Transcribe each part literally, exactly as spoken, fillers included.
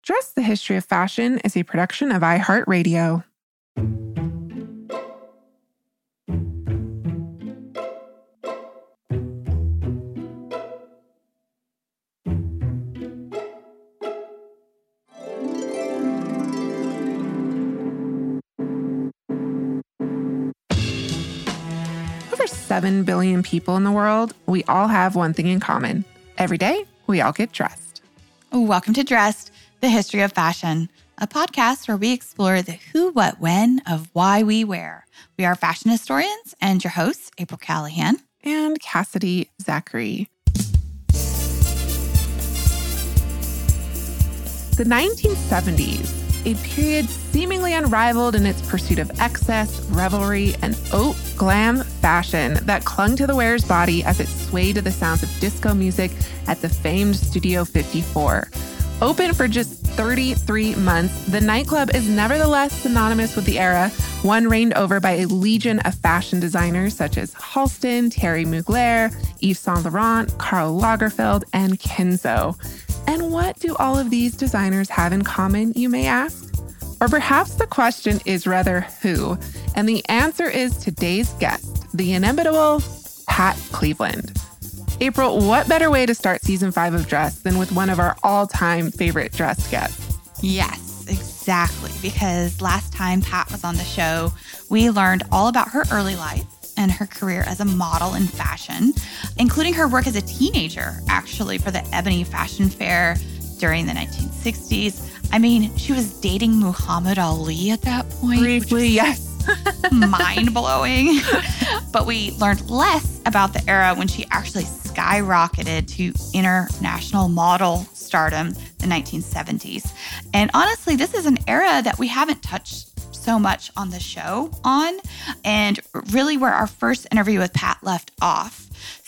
Dress, the History of Fashion is a production of iHeartRadio. Over seven billion people in the world, we all have one thing in common. Every day, we all get dressed. Welcome to Dressed, the History of Fashion, a podcast where we explore the who, what, when of why we wear. We are fashion historians and your hosts, April Callahan and Cassidy Zachary. The nineteen seventies, a period seemingly unrivaled in its pursuit of excess, revelry, and haute glam fashion that clung to the wearer's body as it swayed to the sounds of disco music at the famed Studio fifty-four. Open for just thirty-three months, the nightclub is nevertheless synonymous with the era, one reigned over by a legion of fashion designers such as Halston, Thierry Mugler, Yves Saint Laurent, Karl Lagerfeld, and Kenzo. And what do all of these designers have in common, you may ask? Or perhaps the question is rather who? And the answer is today's guest, the inimitable Pat Cleveland. April, what better way to start season five of Dress than with one of our all-time favorite dress guests? Yes, exactly. Because last time Pat was on the show, we learned all about her early life and her career as a model in fashion, including her work as a teenager, actually, for the Ebony Fashion Fair during the nineteen sixties. I mean, she was dating Muhammad Ali at that point. Briefly, yes. Mind-blowing. But we learned less about the era when she actually skyrocketed to international model stardom, the nineteen seventies. And honestly, this is an era that we haven't touched so much on the show on, and really where our first interview with Pat left off.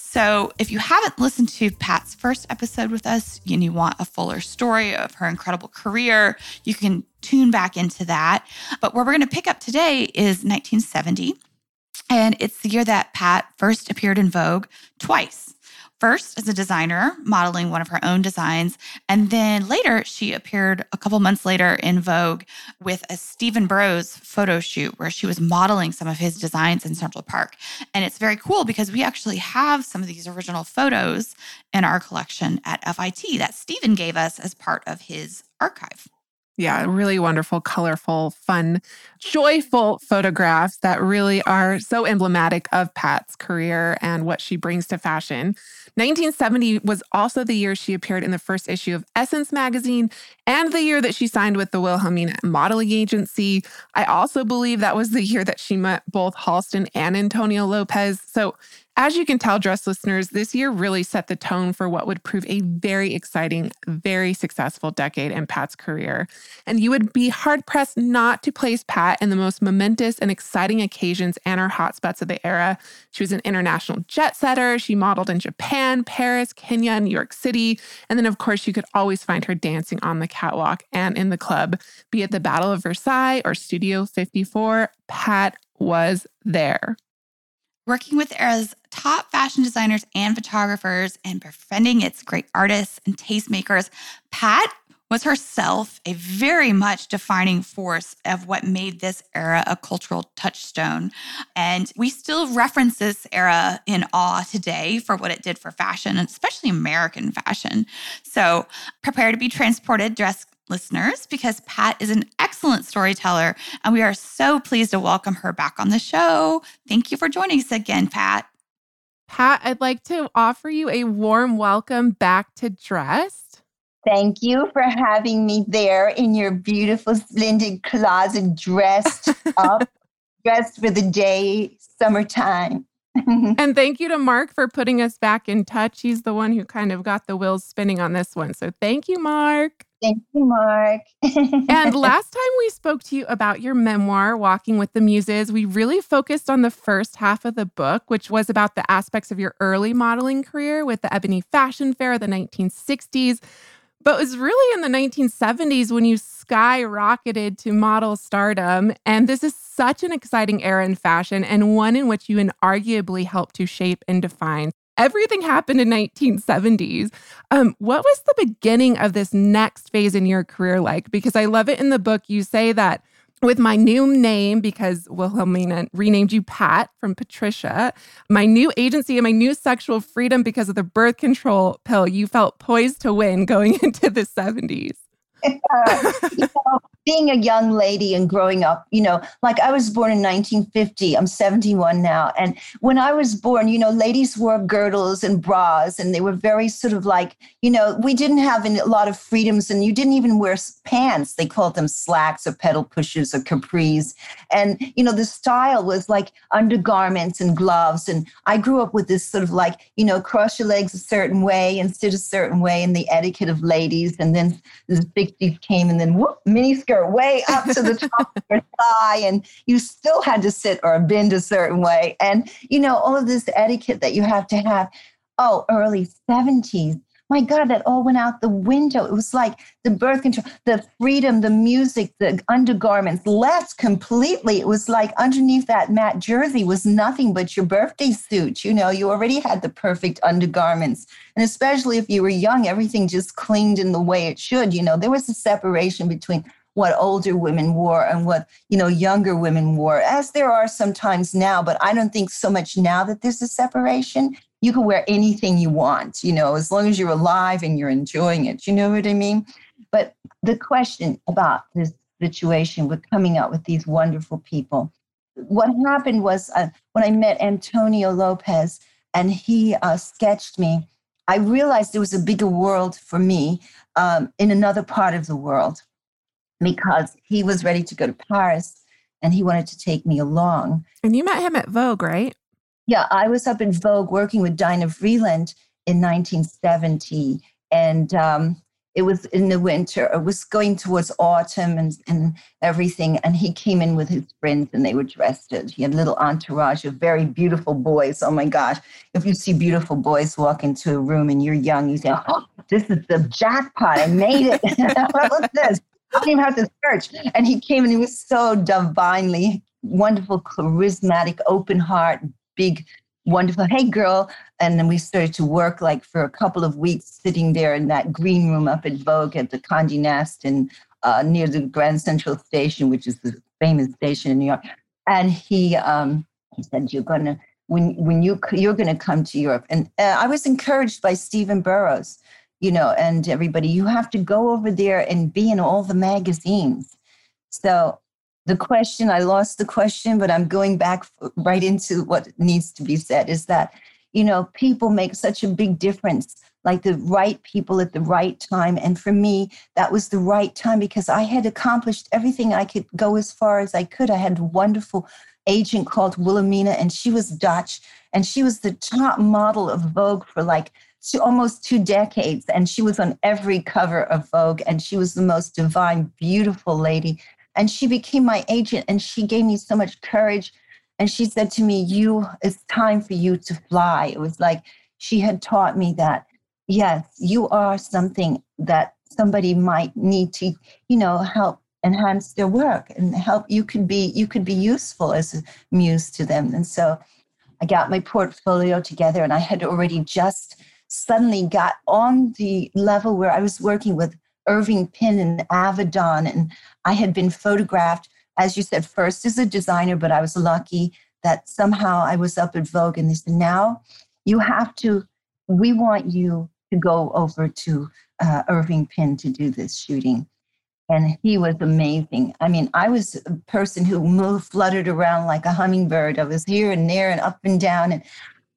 So if you haven't listened to Pat's first episode with us and you want a fuller story of her incredible career, you can tune back into that. But where we're going to pick up today is nineteen seventy. And it's the year that Pat first appeared in Vogue twice. First as a designer, modeling one of her own designs. And then later, she appeared a couple months later in Vogue with a Stephen Burrows photo shoot where she was modeling some of his designs in Central Park. And it's very cool because we actually have some of these original photos in our collection at F I T that Stephen gave us as part of his archive. Yeah, really wonderful, colorful, fun, joyful photographs that really are so emblematic of Pat's career and what she brings to fashion. nineteen seventy was also the year she appeared in the first issue of Essence magazine and the year that she signed with the Wilhelmina Modeling Agency. I also believe that was the year that she met both Halston and Antonio Lopez. So as you can tell, Dress listeners, this year really set the tone for what would prove a very exciting, very successful decade in Pat's career. And you would be hard-pressed not to place Pat in the most momentous and exciting occasions and her hotspots of the era. She was an international jet setter. She modeled in Japan, Paris, Kenya, New York City. And then, of course, you could always find her dancing on the catwalk and in the club. Be it the Battle of Versailles or Studio fifty-four, Pat was there. Working with the era's top fashion designers and photographers and befriending its great artists and tastemakers, Pat was herself a very much defining force of what made this era a cultural touchstone. And we still reference this era in awe today for what it did for fashion, and especially American fashion. So prepare to be transported, Dress listeners, because Pat is an excellent storyteller, and we are so pleased to welcome her back on the show. Thank you for joining us again, Pat. Pat, I'd like to offer you a warm welcome back to Dressed. Thank you for having me there in your beautiful, splendid closet, dressed up, dressed for the day, summertime. And thank you to Mark for putting us back in touch. He's the one who kind of got the wheels spinning on this one. So thank you, Mark. Thank you, Mark. And last time we spoke to you about your memoir, Walking with the Muses, we really focused on the first half of the book, which was about the aspects of your early modeling career with the Ebony Fashion Fair of the nineteen sixties. But it was really in the nineteen seventies when you skyrocketed to model stardom. And this is such an exciting era in fashion and one in which you inarguably helped to shape and define. everything happened in nineteen seventies. Um, what was the beginning of this next phase in your career like? Because I love it in the book. You say that with my new name, because Wilhelmina renamed you Pat from Patricia, my new agency and my new sexual freedom because of the birth control pill, you felt poised to win going into the seventies. Uh, you know, being a young lady and growing up, you know, like I was born in nineteen fifty. I'm seventy-one now. And when I was born, you know, ladies wore girdles and bras, and they were very sort of like, you know, we didn't have a lot of freedoms, and you didn't even wear pants. They called them slacks or pedal pushers or capris. And, you know, the style was like undergarments and gloves. And I grew up with this sort of like, you know, cross your legs a certain way and sit a certain way, and the etiquette of ladies. And then the sixties came, and then whoop, miniskirt way up to the top of your thigh, and you still had to sit or bend a certain way. And, you know, all of this etiquette that you have to have. Oh, early seventies. My God, that all went out the window. It was like the birth control, the freedom, the music, the undergarments left completely. It was like underneath that matte jersey was nothing but your birthday suit. You know, you already had the perfect undergarments. And especially if you were young, everything just clinged in the way it should. You know, there was a separation between what older women wore and what, you know, younger women wore, as there are sometimes now. But I don't think so much now that there's a separation. You can wear anything you want, you know, as long as you're alive and you're enjoying it. You know what I mean? But the question about this situation with coming out with these wonderful people, what happened was uh, when I met Antonio Lopez and he uh, sketched me, I realized there was a bigger world for me um, in another part of the world, because he was ready to go to Paris and he wanted to take me along. And you met him at Vogue, right? Yeah, I was up in Vogue working with Dinah Vreeland in nineteen seventy. And um, it was in the winter. It was going towards autumn and, and everything. And he came in with his friends and they were dressed. He had a little entourage of very beautiful boys. Oh, my gosh. If you see beautiful boys walk into a room and you're young, you say, oh, this is the jackpot. I made it. What's this? I didn't even have to search. And he came and he was so divinely wonderful, charismatic, open heart, big, wonderful, hey, girl. And then we started to work like for a couple of weeks sitting there in that green room up at Vogue at the Condé Nast and uh, near the Grand Central Station, which is the famous station in New York. And he um, he said, you're going to, when when you, you're going to come to Europe. And uh, I was encouraged by Stephen Burrows, you know, and everybody, you have to go over there and be in all the magazines. So the question, I lost the question, but I'm going back right into what needs to be said, is that, you know, people make such a big difference, like the right people at the right time. And for me, that was the right time because I had accomplished everything I could go as far as I could. I had a wonderful agent called Wilhelmina, and she was Dutch, and she was the top model of Vogue for like two, almost two decades. And she was on every cover of Vogue, and she was the most divine, beautiful lady. And she became my agent, and she gave me so much courage. And she said to me, you, it's time for you to fly. It was like she had taught me that, yes, you are something that somebody might need to, you know, help enhance their work and help. You could be, you could be useful as a muse to them. And so I got my portfolio together, and I had already just suddenly got on the level where I was working with Irving Penn and Avedon, and I had been photographed, as you said, first as a designer, but I was lucky that somehow I was up at Vogue, and they said, now you have to, we want you to go over to uh, Irving Penn to do this shooting. And he was amazing. I mean, I was a person who moved, fluttered around like a hummingbird. I was here and there and up and down. And,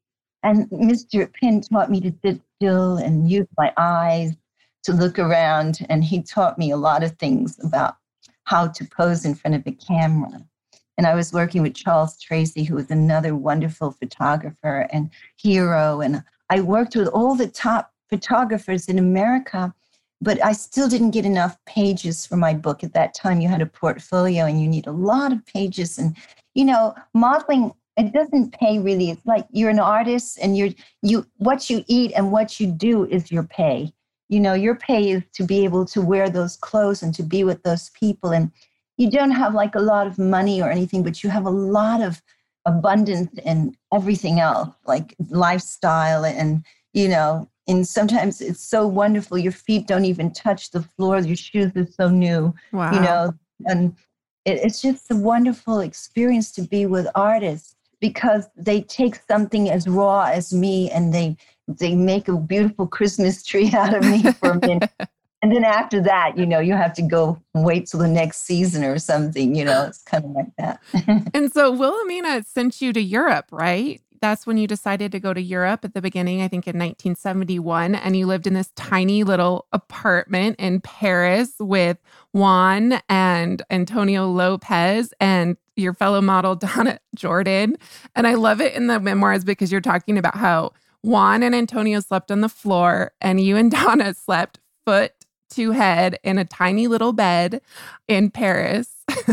and Mister Penn taught me to sit still and use my eyes to look around. And he taught me a lot of things about how to pose in front of a camera. And I was working with Charles Tracy, who was another wonderful photographer and hero. And I worked with all the top photographers in America, but I still didn't get enough pages for my book. At that time, you had a portfolio and you need a lot of pages. And, you know, modeling, it doesn't pay really. It's like you're an artist, and you're, you, what you eat and what you do is your pay. You know, your pay is to be able to wear those clothes and to be with those people. And you don't have like a lot of money or anything, but you have a lot of abundance in everything else, like lifestyle and, you know, and sometimes it's so wonderful. Your feet don't even touch the floor. Your shoes are so new, Wow. you know, and it, it's just a wonderful experience to be with artists because they take something as raw as me and they they make a beautiful Christmas tree out of me for a minute. And then after that, you know, you have to go wait till the next season or something, you know, it's kind of like that. And so Wilhelmina sent you to Europe, right? That's when you decided to go to Europe at the beginning, I think in nineteen seventy-one. And you lived in this tiny little apartment in Paris with Juan and Antonio Lopez and your fellow model, Donna Jordan. And I love it in the memoirs because you're talking about how Juan and Antonio slept on the floor and you and Donna slept foot to head in a tiny little bed in Paris.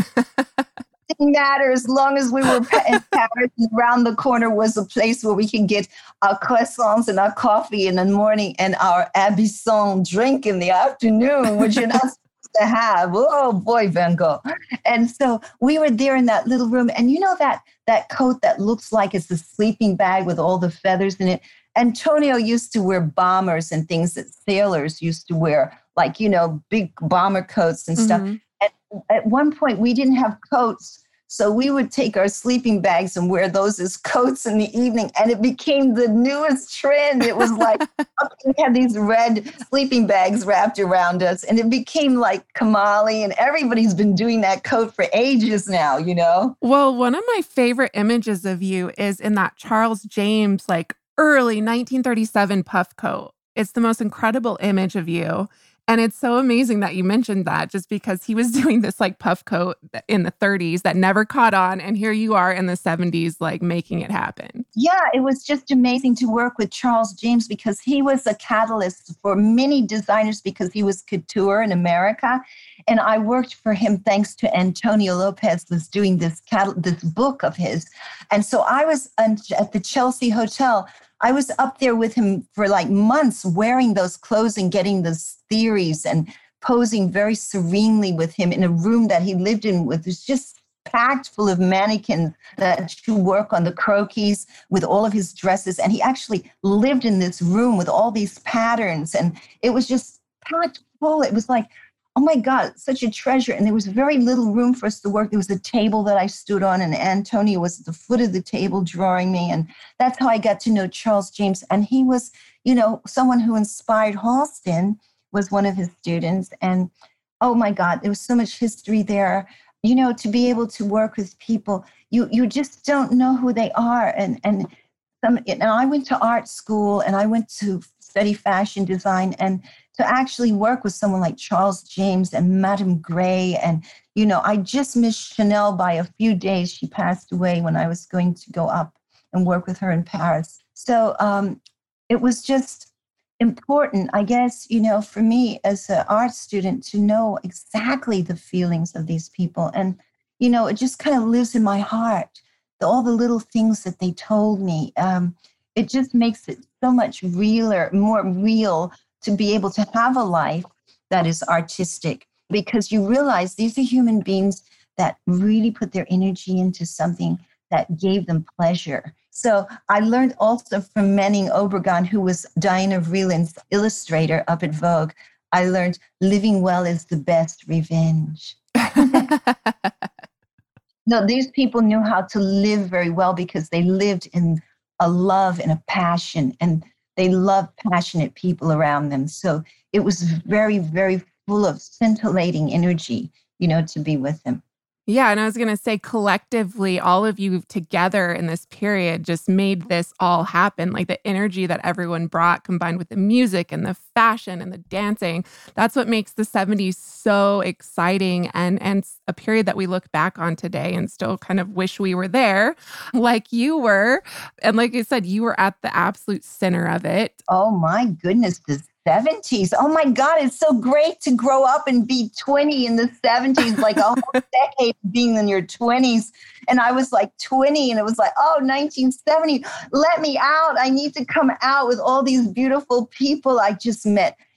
Didn't matter as long as we were in Paris. And around the corner was a place where we could get our croissants and our coffee in the morning and our Absinthe drink in the afternoon, which you're not supposed to have. Oh boy, Van Gogh. And so we were there in that little room. And you know that that coat that looks like it's a sleeping bag with all the feathers in it? Antonio used to wear bombers and things that sailors used to wear, like, you know, big bomber coats and stuff. Mm-hmm. And at one point, we didn't have coats. So we would take our sleeping bags and wear those as coats in the evening. And it became the newest trend. It was like, we had these red sleeping bags wrapped around us. And it became like Kamali. And everybody's been doing that coat for ages now, you know? Well, one of my favorite images of you is in that Charles James, like early nineteen thirty-seven puff coat. It's the most incredible image of you. And it's so amazing that you mentioned that just because he was doing this like puff coat in the thirties that never caught on. And here you are in the seventies, like making it happen. Yeah, it was just amazing to work with Charles James because he was a catalyst for many designers because he was couture in America. And I worked for him thanks to Antonio Lopez was doing this cat- this book of his. And so I was at the Chelsea Hotel. I was up there with him for like months wearing those clothes and getting those theories and posing very serenely with him in a room that he lived in with was just packed full of mannequins that you work on the croquis with all of his dresses. And he actually lived in this room with all these patterns. And it was just packed full. It was like, oh my God, such a treasure. And there was very little room for us to work. There was a table that I stood on and Antonio was at the foot of the table drawing me. And that's how I got to know Charles James. And he was, you know, someone who inspired Halston was one of his students. And oh my God, there was so much history there. You know, to be able to work with people, you you just don't know who they are. And and some, and I went to art school and I went to study fashion design and to actually work with someone like Charles James and Madame Gray. And, you know, I just missed Chanel by a few days. She passed away when I was going to go up and work with her in Paris. So um, it was just important, I guess, you know, for me as an art student to know exactly the feelings of these people. And, you know, it just kind of lives in my heart, the, all the little things that they told me. Um, it just makes it so much realer, more real to be able to have a life that is artistic because you realize these are human beings that really put their energy into something that gave them pleasure. So I learned also from Manning Obregon, who was Diana Vreeland's illustrator up at Vogue. I learned living well is the best revenge. No, these people knew how to live very well because they lived in a love and a passion, and they loved passionate people around them. So it was very, very full of scintillating energy, you know, to be with them. Yeah. And I was going to say, collectively, all of you together in this period just made this all happen. Like the energy that everyone brought combined with the music and the fashion and the dancing. That's what makes the seventies so exciting and, and a period that we look back on today and still kind of wish we were there like you were. And like I said, you were at the absolute center of it. Oh my goodness. The seventies. Oh my God, it's so great to grow up and be twenty in the seventies, like a whole decade being in your twenties. And I was like twenty and it was like, oh, nineteen seventy, let me out. I need to come out with all these beautiful people I just met.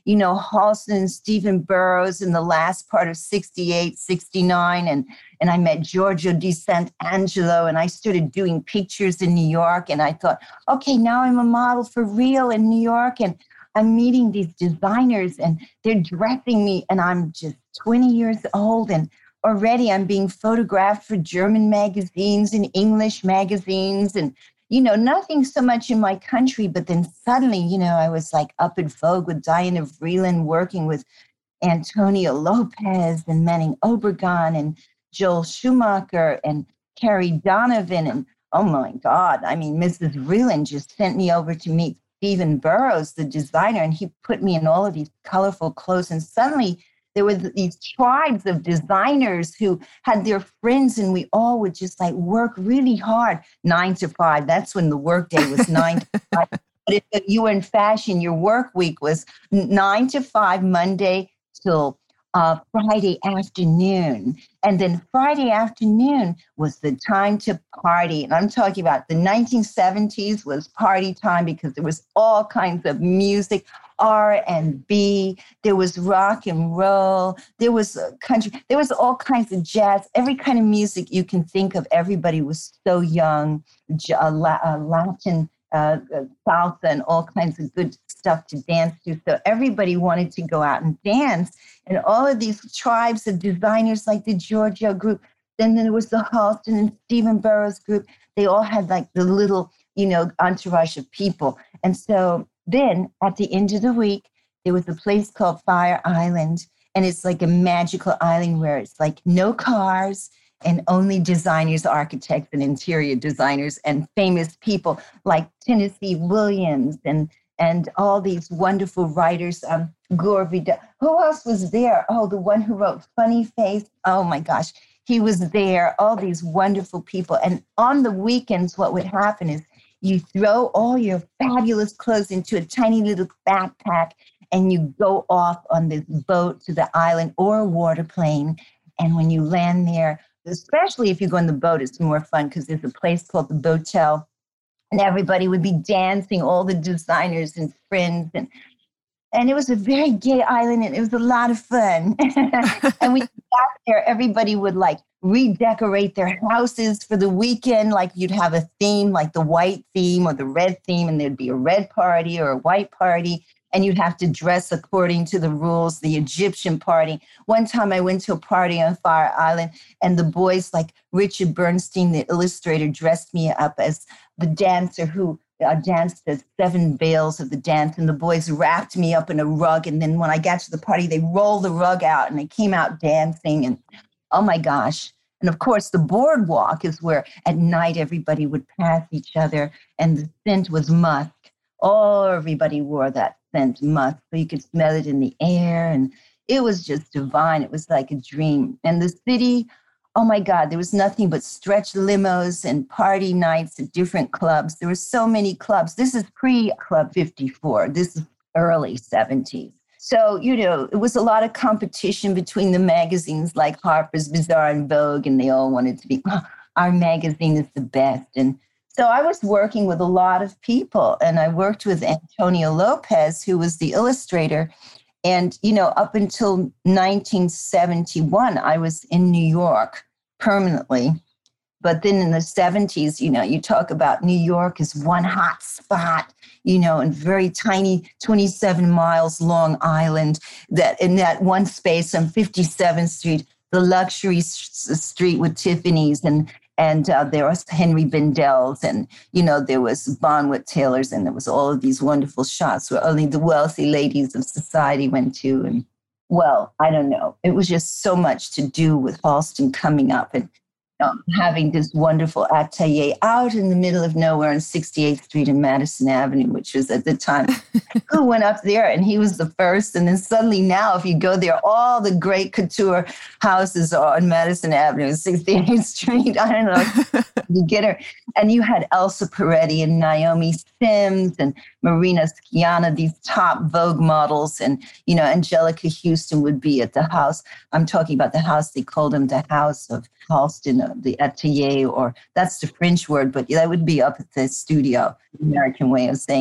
you know, Halston and Stephen Burrows in the last part of sixty-eight, sixty-nine. And, and I met Giorgio Di Sant'Angelo, and I started doing pictures in New York. And I thought, okay, now I'm a model for real in New York. And I'm meeting these designers and they're dressing me, and I'm just twenty years old. And already I'm being photographed for German magazines and English magazines, and, you know, nothing so much in my country. But then suddenly, you know, I was like up in Vogue with Diana Vreeland, working with Antonio Lopez and Manning Obregon and Joel Schumacher and Carrie Donovan. And oh my God, I mean, Missus Vreeland just sent me over to meet Stephen Burrows, the designer, and he put me in all of these colorful clothes. And suddenly there were these tribes of designers who had their friends, and we all would just like work really hard, nine to five. That's when the workday was nine to five. But if you were in fashion, your work week was nine to five, Monday till uh, Friday afternoon. And then Friday afternoon was the time to party. And I'm talking about the nineteen seventies was party time, because there was all kinds of music, R and B, there was rock and roll, there was country, there was all kinds of jazz, every kind of music you can think of. Everybody was so young, uh, Latin, uh, salsa, and all kinds of good stuff to dance to. So everybody wanted to go out and dance. And all of these tribes of designers like the Giorgio group, then there was the Halston and Stephen Burrows group. They all had like the little, you know, entourage of people. And so then at the end of the week, there was a place called Fire Island. And it's like a magical island where it's like no cars and only designers, architects, and interior designers and famous people like Tennessee Williams and and all these wonderful writers, um, Gore Vidal. Who else was there? Oh, the one who wrote Funny Face. Oh my gosh, he was there. All these wonderful people. And on the weekends, what would happen is you throw all your fabulous clothes into a tiny little backpack and you go off on this boat to the island or a water plane. And when you land there, especially if you go on the boat, it's more fun because there's a place called the Botel. And everybody would be dancing, all the designers and friends. And and it was a very gay island, and it was a lot of fun. And we got there, everybody would like redecorate their houses for the weekend. Like you'd have a theme, like the white theme or the red theme, and there'd be a red party or a white party. And you'd have to dress according to the rules, the Egyptian party. One time I went to a party on Fire Island, and the boys, like Richard Bernstein, the illustrator, dressed me up as the dancer who uh, danced the seven veils of the dance. And the boys wrapped me up in a rug. And then when I got to the party, they rolled the rug out and they came out dancing. And oh my gosh. And of course, the boardwalk is where at night everybody would pass each other. And the scent was musk. Oh, everybody wore that scent, musk, so you could smell it in the air. And it was just divine. It was like a dream. And the city, oh my God, there was nothing but stretch limos and party nights at different clubs. There were so many clubs. This is pre-Club fifty-four. This is early seventies. So, you know, it was a lot of competition between the magazines like Harper's Bazaar and Vogue, and they all wanted to be, oh, our magazine is the best. And so I was working with a lot of people, and I worked with Antonio Lopez, who was the illustrator. And, you know, up until nineteen seventy-one, I was in New York permanently. But then in the seventies, you know, you talk about New York as one hot spot, you know, and very tiny twenty-seven miles long island that in that one space on fifty-seventh Street, the luxury s- street with Tiffany's, and And uh, there was Henry Bendel's, and, you know, there was Bonwit Taylor's, and there was all of these wonderful shops where only the wealthy ladies of society went to. And, well, I don't know. It was just so much to do with Halston coming up and um, having this wonderful atelier out in the middle of nowhere on sixty-eighth Street and Madison Avenue, which was at the time, who went up there, and he was the first. And then suddenly now, if you go there, all the great couture houses are on Madison Avenue and sixty-eighth Street. I don't know, you get her. And you had Elsa Peretti and Naomi Sims and Marina Scianna, these top Vogue models. And, you know, Angelica Houston would be at the house. I'm talking about the house, they called them the House of Halston, the atelier, or that's the French word, but that would be up at the studio, American way of saying.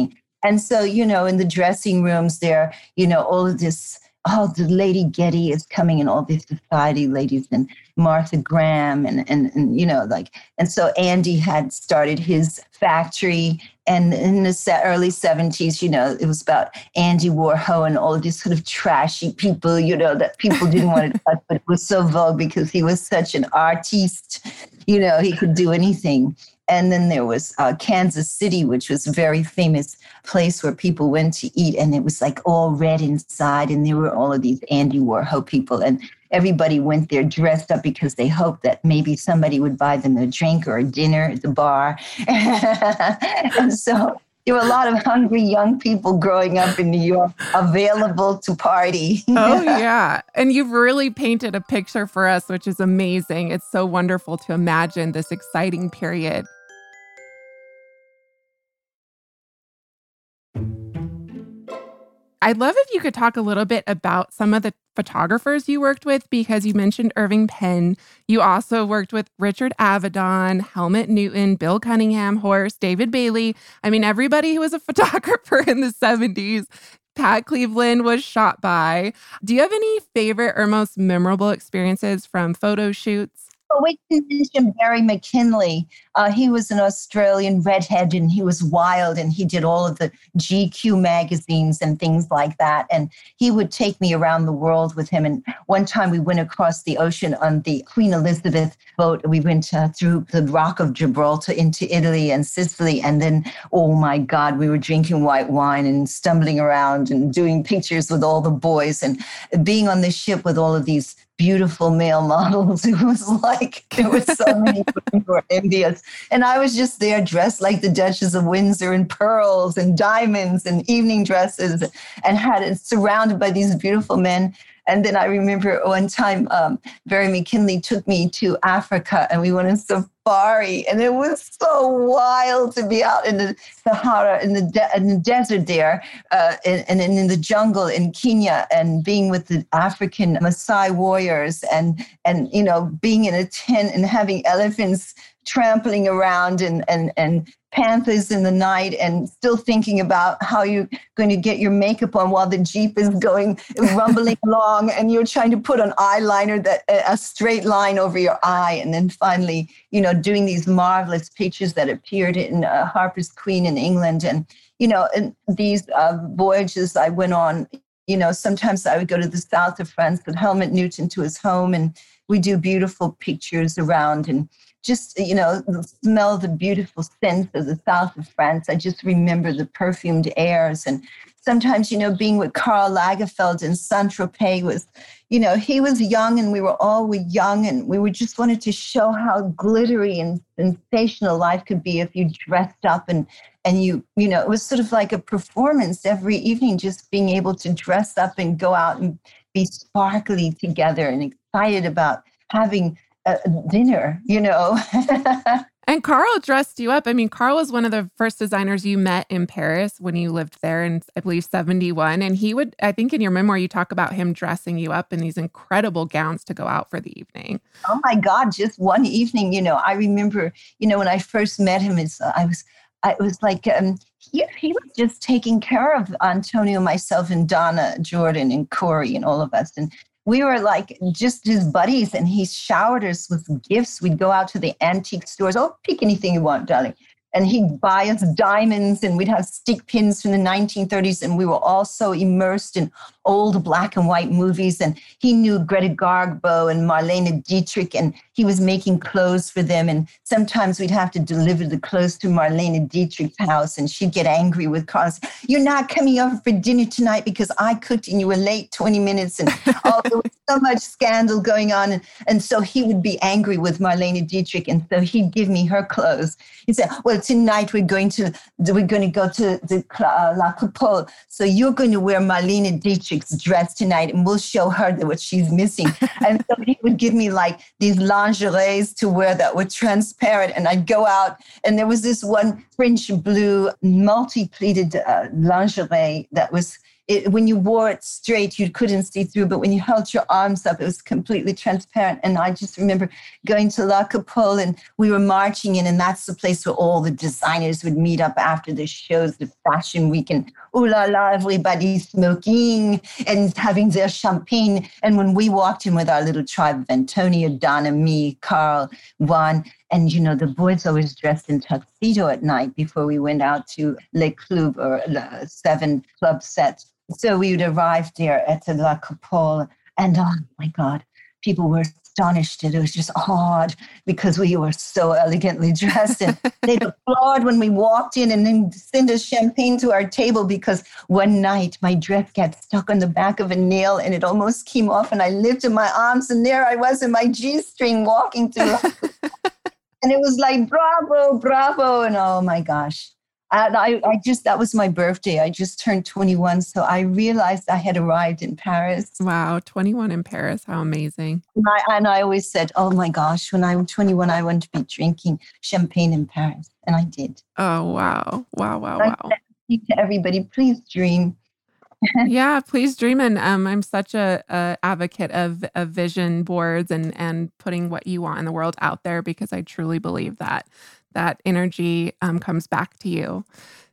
And so, you know, in the dressing rooms there, you know, all of this, oh, the Lady Getty is coming and all these society ladies and Martha Graham and, and, and, you know, like, and so Andy had started his factory. And in the early seventies, you know, it was about Andy Warhol and all of these sort of trashy people, you know, that people didn't want to touch, but it was so vogue because he was such an artiste, you know, he could do anything. And then there was uh, Kansas City, which was a very famous place where people went to eat. And it was like all red inside. And there were all of these Andy Warhol people. And everybody went there dressed up because they hoped that maybe somebody would buy them a drink or a dinner at the bar. And so there were a lot of hungry young people growing up in New York available to party. Oh, yeah. And you've really painted a picture for us, which is amazing. It's so wonderful to imagine this exciting period. I'd love if you could talk a little bit about some of the photographers you worked with, because you mentioned Irving Penn. You also worked with Richard Avedon, Helmut Newton, Bill Cunningham, Horst, David Bailey. I mean, everybody who was a photographer in the seventies. Pat Cleveland was shot by. Do you have any favorite or most memorable experiences from photo shoots? Oh, we can mention Barry McKinley. Uh, he was an Australian redhead and he was wild and he did all of the G Q magazines and things like that. And he would take me around the world with him. And one time we went across the ocean on the Queen Elizabeth boat. We went uh, through the Rock of Gibraltar into Italy and Sicily. And then, oh my God, we were drinking white wine and stumbling around and doing pictures with all the boys and being on the ship with all of these beautiful male models. It was like there were so many women who were envious. And I was just there dressed like the Duchess of Windsor in pearls and diamonds and evening dresses and had it surrounded by these beautiful men. And then I remember one time, um, Barry McKinley took me to Africa and we went on safari. And it was so wild to be out in the Sahara, in the, de- in the desert there, uh, and, and in the jungle in Kenya, and being with the African Maasai warriors and, and you know, being in a tent and having elephants trampling around and, and, and panthers in the night, and still thinking about how you're going to get your makeup on while the Jeep is going rumbling along and you're trying to put on eyeliner, that a straight line over your eye. And then finally, you know, doing these marvelous pictures that appeared in uh, Harper's Queen in England. And, you know, and these uh, voyages I went on, you know, sometimes I would go to the south of France with Helmut Newton to his home, and we do beautiful pictures around and just, you know, smell the beautiful scents of the south of France. I just remember the perfumed airs. And sometimes, you know, being with Karl Lagerfeld in Saint-Tropez was, you know, he was young and we were all were young, and we were just wanted to show how glittery and sensational life could be if you dressed up and, and you, you know, it was sort of like a performance every evening, just being able to dress up and go out and be sparkly together and excited about having a dinner, you know. And Karl dressed you up. I mean, Karl was one of the first designers you met in Paris when you lived there in, I believe, seventy-one. And he would, I think in your memoir, you talk about him dressing you up in these incredible gowns to go out for the evening. Oh my God, just one evening, you know, I remember, you know, when I first met him, it's, I was, I was like, um, he, he was just taking care of Antonio, myself, and Donna Jordan and Corey and all of us. And we were like just his buddies, and he showered us with gifts. We'd go out to the antique stores. Oh, pick anything you want, darling. And he'd buy us diamonds, and we'd have stick pins from the nineteen thirties. And we were all so immersed in old black and white movies. And he knew Greta Garbo and Marlene Dietrich, and he was making clothes for them. And sometimes we'd have to deliver the clothes to Marlene Dietrich's house, and she'd get angry with Karl. You're not coming over for dinner tonight because I cooked and you were late twenty minutes. And oh, there was so much scandal going on. And, and so he would be angry with Marlene Dietrich. And so he'd give me her clothes. He said, well, tonight we're going to, we're going to go to the uh, La Coupole. So you're going to wear Marlene Dietrich's dress tonight, and we'll show her what she's missing. And so he would give me like these lingeries to wear that were transparent. And I'd go out, and there was this one French blue multi-pleated uh, lingerie that was, it, when you wore it straight, you couldn't see through, but when you held your arms up, it was completely transparent. And I just remember going to La Coupole, and we were marching in, and that's the place where all the designers would meet up after the shows, the fashion week, and ooh la la, everybody smoking and having their champagne. And when we walked in with our little tribe of Antonia, Donna, me, Carl, Juan, and, you know, the boys always dressed in tuxedo at night before we went out to Les Clubs or the seven club sets. So we would arrive there at the La Coupole, and oh my God, people were astonished. It was just odd because we were so elegantly dressed, and they'd applaud when we walked in and then send us champagne to our table because one night my dress got stuck on the back of a nail and it almost came off, and I lifted my arms and there I was in my G-string walking through. And it was like, bravo, bravo. And oh my gosh. And I, I just, that was my birthday. I just turned twenty-one. So I realized I had arrived in Paris. Wow, twenty-one in Paris. How amazing. And I, and I always said, oh my gosh, when I'm twenty-one, I want to be drinking champagne in Paris. And I did. Oh, wow. Wow, wow, I wow. said to everybody, please dream. Yeah, please dream. And um, I'm such a, a advocate of, of vision boards and and putting what you want in the world out there, because I truly believe that that energy um, comes back to you.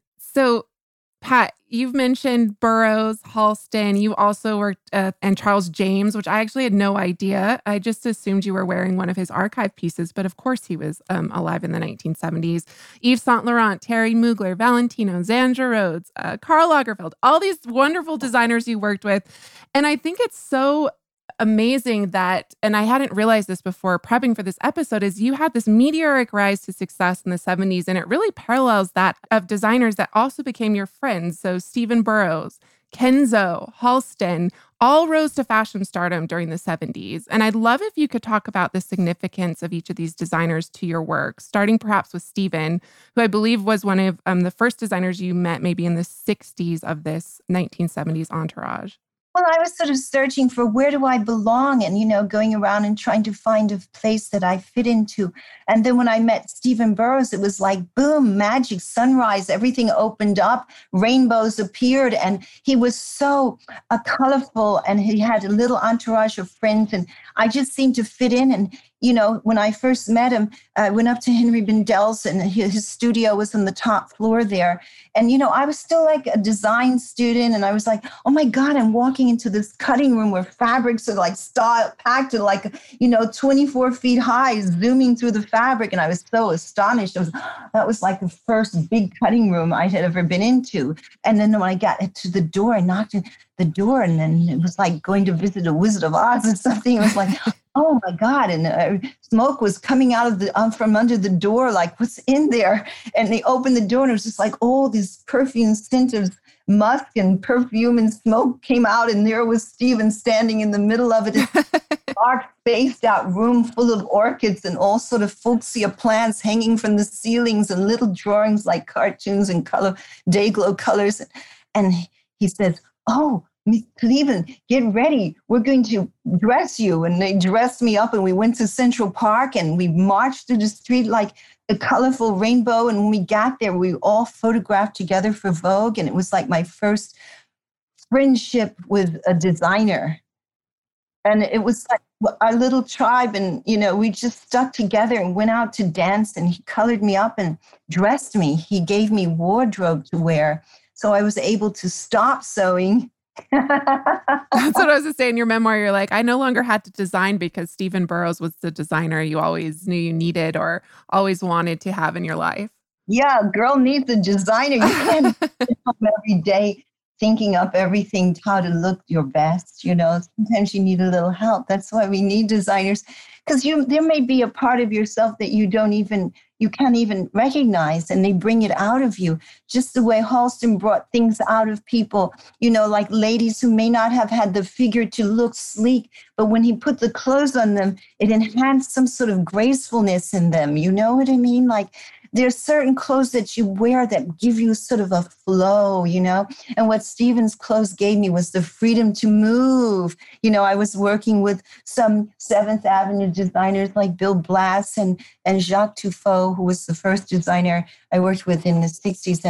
So, Pat, you've mentioned Burroughs, Halston. You also worked uh, and Charles James, which I actually had no idea. I just assumed you were wearing one of his archive pieces, but of course he was um, alive in the nineteen seventies. Yves Saint Laurent, Terry Mugler, Valentino, Zandra Rhodes, uh, Karl Lagerfeld, all these wonderful designers you worked with. And I think it's so amazing that, and I hadn't realized this before prepping for this episode, is you had this meteoric rise to success in the seventies, and it really parallels that of designers that also became your friends. So Stephen Burroughs, Kenzo, Halston, all rose to fashion stardom during the seventies. And I'd love if you could talk about the significance of each of these designers to your work, starting perhaps with Stephen, who I believe was one of um, the first designers you met maybe in the sixties of this nineteen seventies entourage. Well, I was sort of searching for where do I belong, and, you know, going around and trying to find a place that I fit into. And then when I met Stephen Burroughs, it was like, boom, magic, sunrise, everything opened up, rainbows appeared. And he was so uh, colorful, and he had a little entourage of friends. And I just seemed to fit in. And, you know, when I first met him, I went up to Henry Bendel's, and his, his studio was on the top floor there. And, you know, I was still like a design student, and I was like, oh my God, I'm walking into this cutting room where fabrics are like style packed to like, you know, twenty-four feet high, zooming through the fabric. And I was so astonished. It was, that was like the first big cutting room I had ever been into. And then when I got to the door, I knocked on the door, and then it was like going to visit a Wizard of Oz or something. It was like, oh my God. And uh, smoke was coming out of the, um, from under the door, like, what's in there? And they opened the door, and it was just like, oh, this perfume scent of musk and perfume and smoke came out. And there was Stephen standing in the middle of it. Dark, spaced out room full of orchids and all sort of fuchsia plants hanging from the ceilings, and little drawings like cartoons and color, day glow colors. And he says, oh, Miss Cleveland, get ready. We're going to dress you. And they dressed me up, and we went to Central Park, and we marched through the street like a colorful rainbow. And when we got there, we all photographed together for Vogue. And it was like my first friendship with a designer. And it was like our little tribe. And, you know, we just stuck together and went out to dance, and he colored me up and dressed me. He gave me wardrobe to wear. So I was able to stop sewing. That's what I was going to say in your memoir. You're like, I no longer had to design because Stephen Burroughs was the designer you always knew you needed or always wanted to have in your life. Yeah, a girl needs a designer. You can't come every day thinking up everything, how to look your best. You know, sometimes you need a little help. That's why we need designers, because you there may be a part of yourself that you don't even you can't even recognize, and they bring it out of you. Just the way Halston brought things out of people, you know, like ladies who may not have had the figure to look sleek, but when he put the clothes on them, it enhanced some sort of gracefulness in them. You know what I mean? Like, there's certain clothes that you wear that give you sort of a flow, you know? And what Stephen's clothes gave me was the freedom to move. You know, I was working with some Seventh Avenue designers like Bill Blass and, and Jacques Tuffaut, who was the first designer I worked with in the sixties. And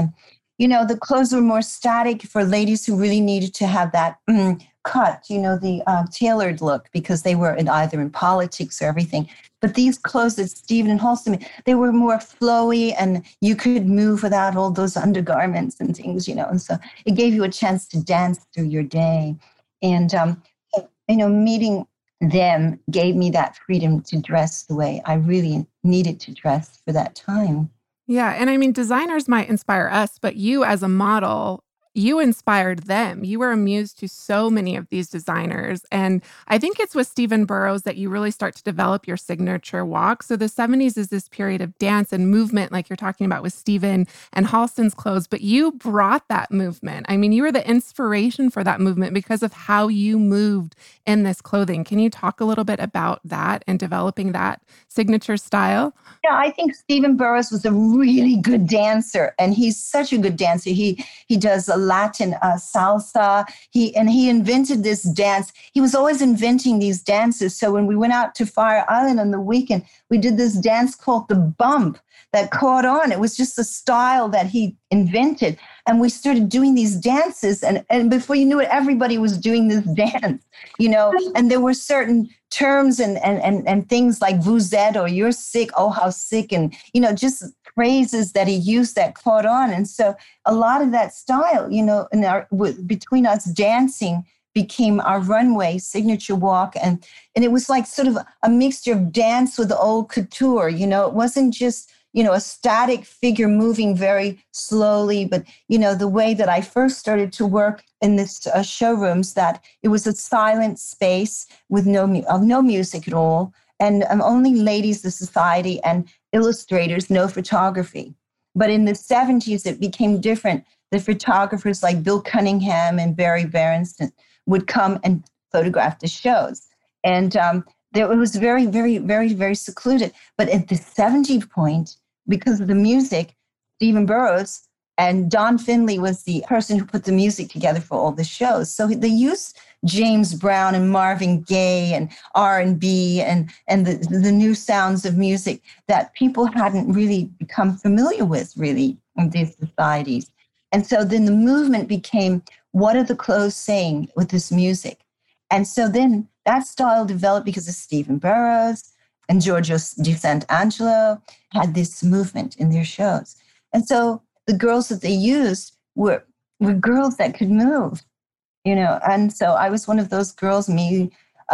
you know, the clothes were more static for ladies who really needed to have that mm, cut, you know, the uh, tailored look, because they were in either in politics or everything. But these clothes that Stephen and Halston, they were more flowy, and you could move without all those undergarments and things, you know. And so it gave you a chance to dance through your day. And, um, you know, meeting them gave me that freedom to dress the way I really needed to dress for that time. Yeah. And I mean, designers might inspire us, but you as a model, you inspired them. You were a muse to so many of these designers. And I think it's with Stephen Burrows that you really start to develop your signature walk. So the seventies is this period of dance and movement, like you're talking about with Stephen and Halston's clothes, but you brought that movement. I mean, you were the inspiration for that movement because of how you moved in this clothing. Can you talk a little bit about that and developing that signature style? Yeah, I think Stephen Burrows was a really good dancer, and he's such a good dancer. He he does a Latin uh, salsa. He and he invented this dance. He was always inventing these dances. So when we went out to Fire Island on the weekend, we did this dance called the bump that caught on. It was just a style that he invented, and we started doing these dances. And and before you knew it, everybody was doing this dance, you know. And there were certain terms and and and, and things like vous êtes or you're sick, oh how sick, and you know, just phrases that he used that caught on. And so a lot of that style, you know, in our, w- between us dancing became our runway signature walk. And, and it was like sort of a mixture of dance with the old couture. You know, it wasn't just, you know, a static figure moving very slowly, but, you know, the way that I first started to work in this uh, showrooms, that it was a silent space with no, mu- uh, no music at all. And um, only ladies, the society, and illustrators, no photography. But in the seventies, it became different. The photographers like Bill Cunningham and Barry Berenson would come and photograph the shows. And um, there, it was very, very, very, very secluded. But at the seventieth point, because of the music, Stephen Burrows and Don Finley was the person who put the music together for all the shows. So they used James Brown and Marvin Gaye and R and B and, and the, the new sounds of music that people hadn't really become familiar with, really, in these societies. And so then the movement became, what are the clothes saying with this music? And so then that style developed because of Stephen Burrows and Giorgio Di Sant'Angelo had this movement in their shows. And so the girls that they used were, were girls that could move. You know, and so I was one of those girls, me,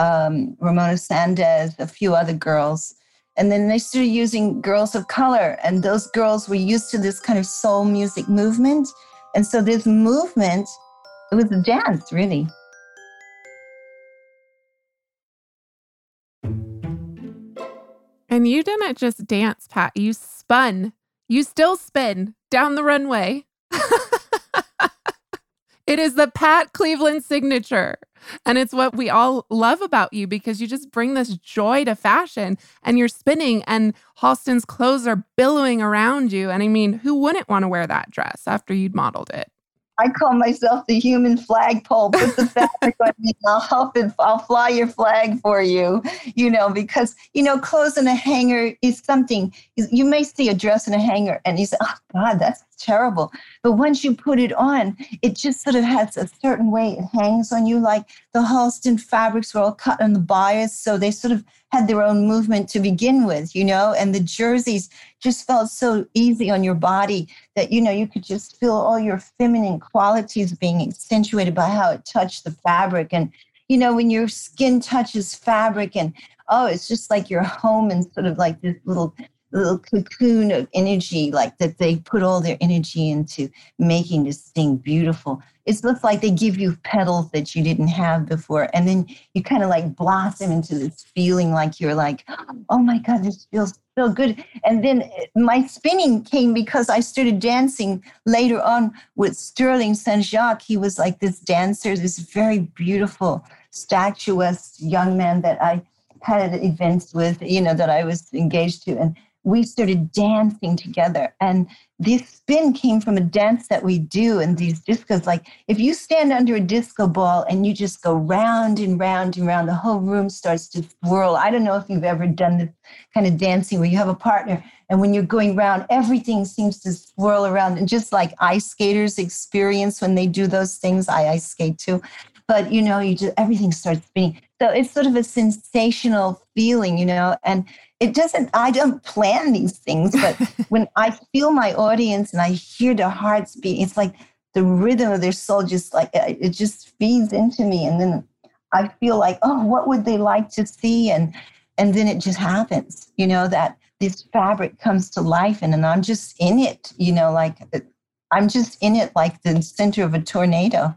um, Ramona Sandez, a few other girls. And then they started using girls of color, and those girls were used to this kind of soul music movement. And so this movement, it was a dance, really. And you didn't just dance, Pat, you spun. You still spin down the runway. It is the Pat Cleveland signature. And it's what we all love about you, because you just bring this joy to fashion, and you're spinning, and Halston's clothes are billowing around you. And I mean, who wouldn't want to wear that dress after you'd modeled it? I call myself the human flagpole. Put the fabric on me, I'll help it. I'll fly your flag for you, you know, because, you know, clothes in a hanger is something. You may see a dress in a hanger and you say, oh, God, that's terrible. But once you put it on, it just sort of has a certain way it hangs on you. Like the Halston fabrics were all cut on the bias, so they sort of had their own movement to begin with, you know, and the jerseys just felt so easy on your body that, you know, you could just feel all your feminine qualities being accentuated by how it touched the fabric. And, you know, when your skin touches fabric, and, oh, it's just like you're home and sort of like this little little cocoon of energy, like that they put all their energy into making this thing beautiful. It looks like they give you petals that you didn't have before. And then you kind of like blossom into this feeling like you're like, oh my God, this feels so good. And then my spinning came because I started dancing later on with Sterling Saint Jacques. He was like this dancer, this very beautiful, statuesque young man that I had events with, you know, that I was engaged to. And we started dancing together. And this spin came from a dance that we do in these discos. Like if you stand under a disco ball and you just go round and round and round, the whole room starts to swirl. I don't know if you've ever done this kind of dancing where you have a partner and when you're going round, everything seems to swirl around. And just like ice skaters experience when they do those things, I ice skate too. But, you know, you just, everything starts spinning. So it's sort of a sensational feeling, you know, and it doesn't, I don't plan these things, but when I feel my audience and I hear their hearts beat, it's like the rhythm of their soul just like, it just feeds into me. And then I feel like, oh, what would they like to see? And, and then it just happens, you know, that this fabric comes to life and, and I'm just in it, you know, like I'm just in it like the center of a tornado.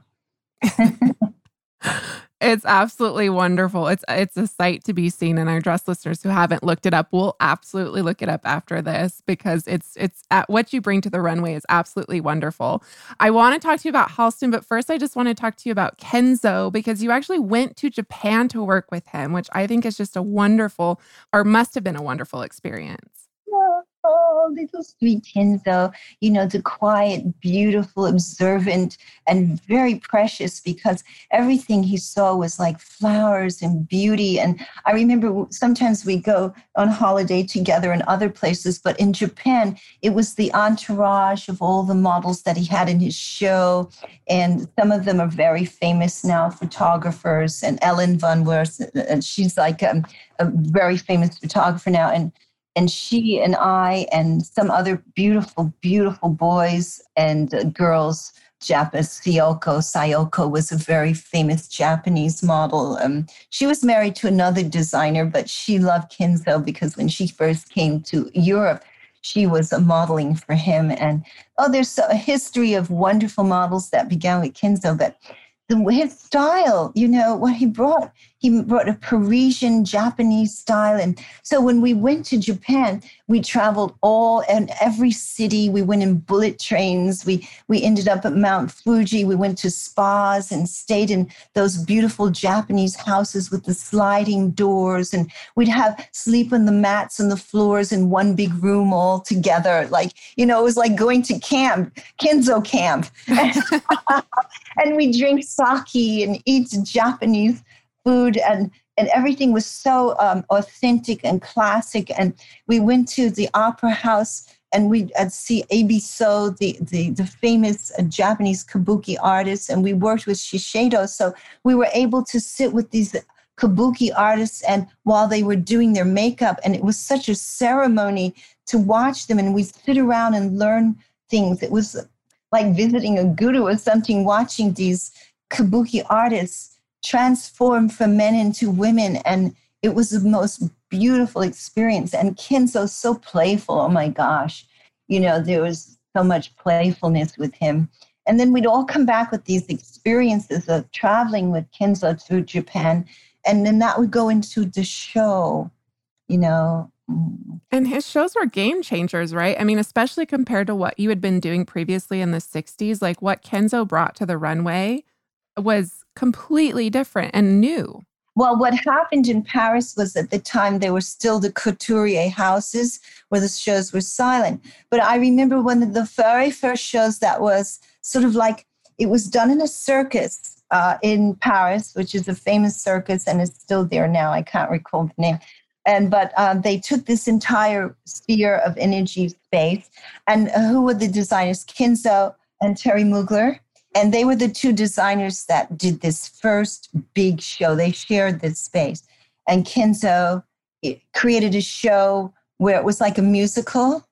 It's absolutely wonderful. It's it's a sight to be seen, and our dress listeners who haven't looked it up will absolutely look it up after this because it's it's at what you bring to the runway is absolutely wonderful. I want to talk to you about Halston, but first I just want to talk to you about Kenzo because you actually went to Japan to work with him, which I think is just a wonderful, or must have been a wonderful experience. Oh, little sweet Kenzo, you know, the quiet, beautiful, observant, and very precious because everything he saw was like flowers and beauty. And I remember sometimes we go on holiday together in other places, but in Japan, it was the entourage of all the models that he had in his show. And some of them are very famous now, photographers, and Ellen Von Werth, and she's like um, a very famous photographer now. And And she and I and some other beautiful, beautiful boys and uh, girls, Japanese, Sayoko. Sayoko was a very famous Japanese model. Um, she was married to another designer, but she loved Kenzo because when she first came to Europe, she was uh, modeling for him. And, oh, there's a history of wonderful models that began with Kenzo, but the, his style, you know, what he brought, he brought a Parisian Japanese style. And so when we went to Japan, we traveled all and every city. We went in bullet trains. We we ended up at Mount Fuji. We went to spas and stayed in those beautiful Japanese houses with the sliding doors. And we'd have sleep on the mats and the floors in one big room all together. Like, you know, it was like going to camp, Kenzo camp. And we drink sake and eat Japanese food, and, and everything was so um, authentic and classic. And we went to the opera house and we'd uh, see Ebiso, the, the, the famous uh, Japanese kabuki artist, and we worked with Shiseido. So we were able to sit with these kabuki artists and while they were doing their makeup, and it was such a ceremony to watch them, and we'd sit around and learn things. It was like visiting a guru or something, watching these kabuki artists transform from men into women. And it was the most beautiful experience. And Kenzo's so playful. Oh my gosh. You know, there was so much playfulness with him. And then we'd all come back with these experiences of traveling with Kenzo through Japan. And then that would go into the show, you know. And his shows were game changers, right? I mean, especially compared to what you had been doing previously in the sixties, like what Kenzo brought to the runway was completely different and new. Well, what happened in Paris was at the time there were still the couturier houses where the shows were silent. But I remember one of the very first shows that was sort of like, it was done in a circus uh, in Paris, which is a famous circus and is still there now. I can't recall the name. And but um, they took this entire sphere of energy space. And uh, who were the designers? Kenzo and Terry Mugler. And they were the two designers that did this first big show. They shared this space. And Kenzo created a show where it was like a musical.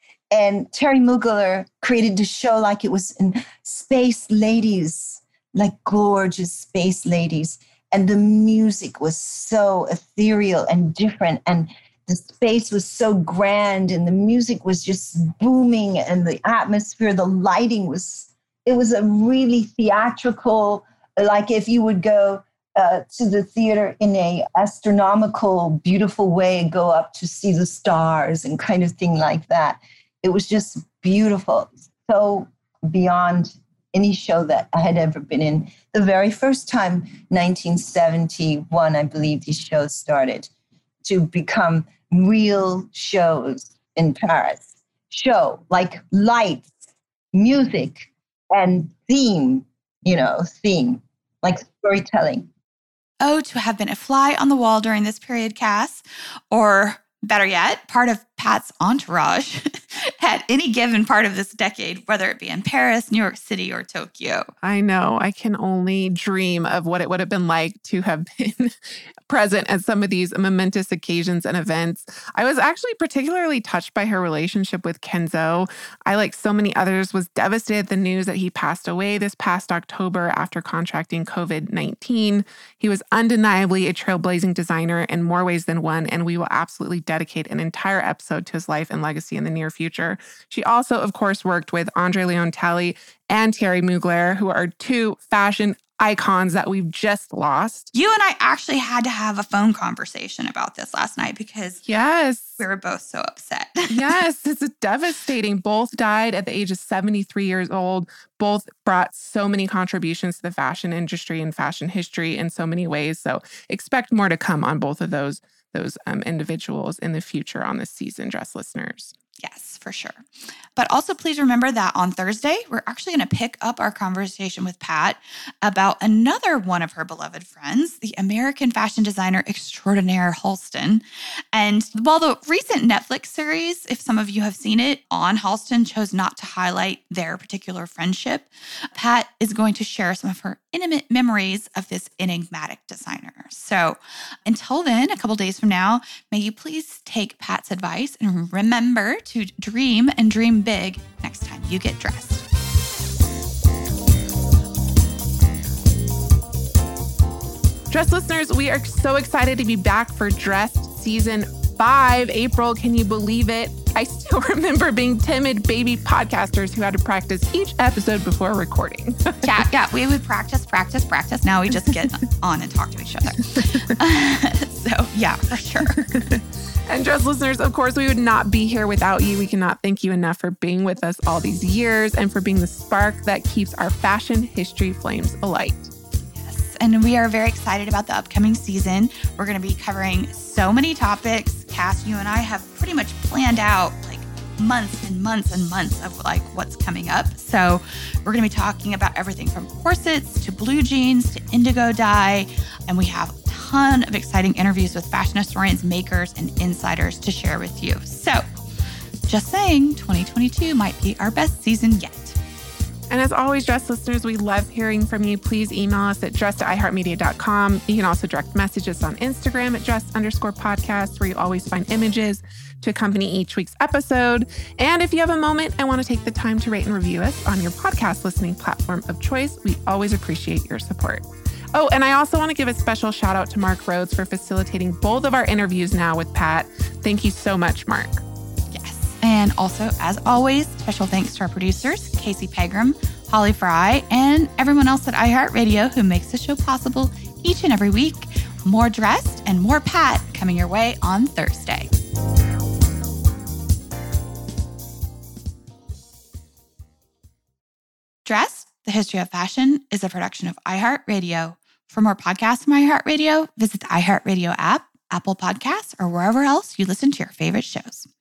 And Terry Mugler created a show like it was in space ladies, like gorgeous space ladies. And the music was so ethereal and different. And the space was so grand. And the music was just booming. And the atmosphere, the lighting was, it was a really theatrical, like if you would go uh, to the theater in a astronomical, beautiful way and go up to see the stars and kind of thing like that. It was just beautiful. So beyond any show that I had ever been in. The very first time, nineteen seventy-one, I believe these shows started to become real shows in Paris show, like lights, music, and theme, you know, theme, like storytelling. Oh, to have been a fly on the wall during this period, Cass, or better yet, part of Pat's entourage at any given part of this decade, whether it be in Paris, New York City, or Tokyo. I know. I can only dream of what it would have been like to have been present at some of these momentous occasions and events. I was actually particularly touched by her relationship with Kenzo. I, like so many others, was devastated at the news that he passed away this past October after contracting covid nineteen. He was undeniably a trailblazing designer in more ways than one, and we will absolutely dedicate an entire episode to his life and legacy in the near future. She also, of course, worked with Andre Leon Talley and Thierry Mugler, who are two fashion icons that we've just lost. You and I actually had to have a phone conversation about this last night because yes, we were both so upset. Yes, it's devastating. Both died at the age of seventy-three years old. Both brought so many contributions to the fashion industry and fashion history in so many ways. So expect more to come on both of those, those um, individuals in the future on this season, Dress listeners. Yes, for sure. But also please remember that on Thursday, we're actually going to pick up our conversation with Pat about another one of her beloved friends, the American fashion designer extraordinaire Halston. And while the recent Netflix series, if some of you have seen it, on Halston chose not to highlight their particular friendship, Pat is going to share some of her intimate memories of this enigmatic designer. So until then, a couple days from now, may you please take Pat's advice and remember to dream and dream big next time you get dressed. Dress listeners, we are so excited to be back for Dressed Season five. April, can you believe it? I still remember being timid baby podcasters who had to practice each episode before recording. yeah, yeah, we would practice, practice, practice. Now we just get on and talk to each other. So yeah, for sure. And Dress listeners, of course, we would not be here without you. We cannot thank you enough for being with us all these years and for being the spark that keeps our fashion history flames alight. Yes, and we are very excited about the upcoming season. We're going to be covering so many topics. Cass, you and I have pretty much planned out like months and months and months of like what's coming up. So we're going to be talking about everything from corsets to blue jeans to indigo dye. And we have ton of exciting interviews with fashion historians, makers, and insiders to share with you. So just saying, twenty twenty-two might be our best season yet. And as always, Dress listeners, we love hearing from you. Please email us at dress at i heart media dot com. You can also direct message us on Instagram at dress underscore podcast, where you always find images to accompany each week's episode. And if you have a moment and want to take the time to rate and review us on your podcast listening platform of choice, we always appreciate your support. Oh, and I also want to give a special shout out to Mark Rhodes for facilitating both of our interviews now with Pat. Thank you so much, Mark. Yes. And also, as always, special thanks to our producers, Casey Pegram, Holly Fry, and everyone else at iHeartRadio who makes the show possible each and every week. More Dressed and more Pat coming your way on Thursday. Dressed, the History of Fashion, is a production of iHeartRadio. For more podcasts from iHeartRadio, visit the iHeartRadio app, Apple Podcasts, or wherever else you listen to your favorite shows.